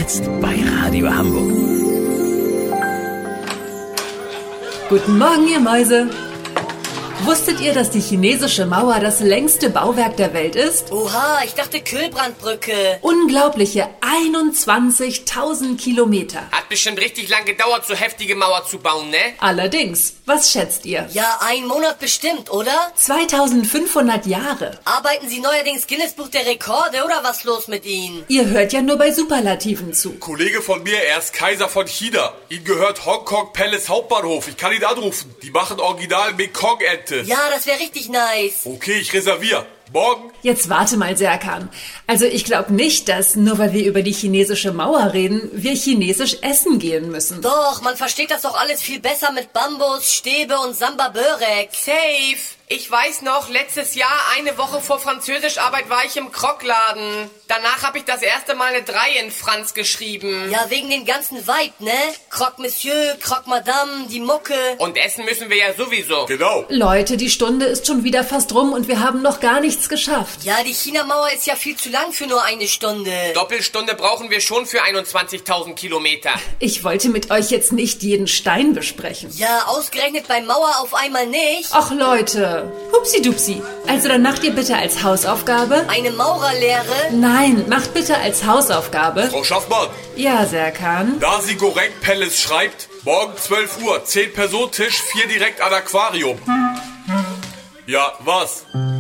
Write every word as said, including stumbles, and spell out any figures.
Jetzt bei Radio Hamburg. Guten Morgen, ihr Mäuse. Wusstet ihr, dass die chinesische Mauer das längste Bauwerk der Welt ist? Oha, ich dachte Kühlbrandbrücke. Unglaubliche einundzwanzigtausend Kilometer. Hat bestimmt richtig lang gedauert, so heftige Mauer zu bauen, ne? Allerdings, was schätzt ihr? Ja, ein Monat bestimmt, oder? zweitausendfünfhundert Jahre. Arbeiten Sie neuerdings Guinness Buch der Rekorde oder was los mit Ihnen? Ihr hört ja nur bei Superlativen zu. Kollege von mir, er ist Kaiser von China. Ihm gehört Hongkong Palace Hauptbahnhof. Ich kann ihn anrufen. Die machen original Mekong-Ente. Ja, das wäre richtig nice. Okay, ich reserviere. Morgen? Jetzt warte mal, Serkan. Also ich glaube nicht, dass, nur weil wir über die chinesische Mauer reden, wir chinesisch essen gehen müssen. Doch, man versteht das doch alles viel besser mit Bambus, Stäbe und Samba Börek. Safe. Ich weiß noch, letztes Jahr, eine Woche vor Französischarbeit, war ich im Krockladen. Danach habe ich das erste Mal eine drei in Franz geschrieben. Ja, wegen den ganzen Vibe, ne? Croque Monsieur, Croque Madame, die Mucke. Und essen müssen wir ja sowieso. Genau. Leute, die Stunde ist schon wieder fast rum und wir haben noch gar nichts geschafft. Ja, die China-Mauer ist ja viel zu lang für nur eine Stunde. Doppelstunde brauchen wir schon für einundzwanzigtausend Kilometer. Ich wollte mit euch jetzt nicht jeden Stein besprechen. Ja, ausgerechnet bei Mauer auf einmal nicht. Ach Leute, hupsi-dupsi. Also dann macht ihr bitte als Hausaufgabe... Eine Maurerlehre? Nein, macht bitte als Hausaufgabe... Frau Schaffmann, Ja, Serkan. Nasi Goreng Palace schreibt, morgen zwölf Uhr, zehn Personen Tisch, vier direkt an Aquarium. Ja, was?